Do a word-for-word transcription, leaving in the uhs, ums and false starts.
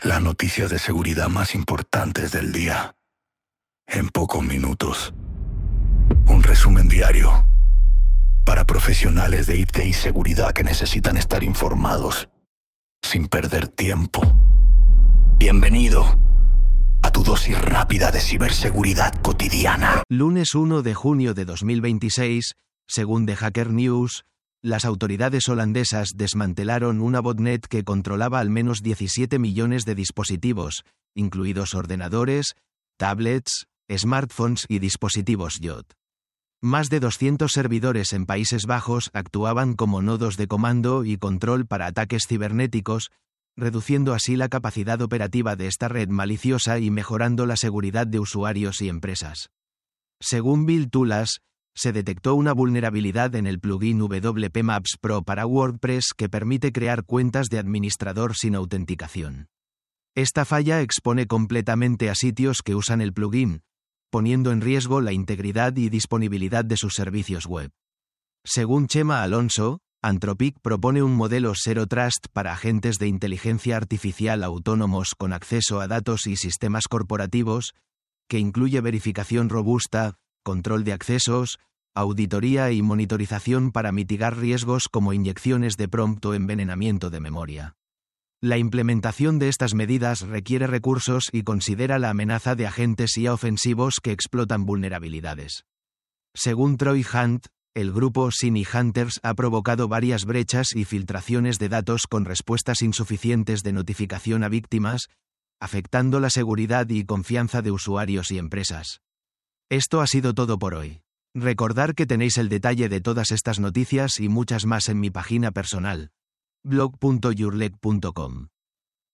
Las noticias de seguridad más importantes del día. En pocos minutos. Un resumen diario. Para profesionales de I T y seguridad que necesitan estar informados. Sin perder tiempo. Bienvenido a tu dosis rápida de ciberseguridad cotidiana. Lunes uno de junio de dos mil veintiséis, según The Hacker News, las autoridades holandesas desmantelaron una botnet que controlaba al menos diecisiete millones de dispositivos, incluidos ordenadores, tablets, smartphones y dispositivos I O T. Más de doscientos servidores en Países Bajos actuaban como nodos de comando y control para ataques cibernéticos, reduciendo así la capacidad operativa de esta red maliciosa y mejorando la seguridad de usuarios y empresas. Según Bill Tulas, se detectó una vulnerabilidad en el plugin W P Maps Pro para WordPress que permite crear cuentas de administrador sin autenticación. Esta falla expone completamente a sitios que usan el plugin, poniendo en riesgo la integridad y disponibilidad de sus servicios web. Según Chema Alonso, Anthropic propone un modelo Zero Trust para agentes de inteligencia artificial autónomos con acceso a datos y sistemas corporativos, que incluye verificación robusta, control de accesos, auditoría y monitorización para mitigar riesgos como inyecciones de prompt o envenenamiento de memoria. La implementación de estas medidas requiere recursos y considera la amenaza de agentes I A ofensivos que explotan vulnerabilidades. Según Troy Hunt, el grupo Siny Hunters ha provocado varias brechas y filtraciones de datos con respuestas insuficientes de notificación a víctimas, afectando la seguridad y confianza de usuarios y empresas. Esto ha sido todo por hoy. Recordar que tenéis el detalle de todas estas noticias y muchas más en mi página personal, blog punto yourleg punto com.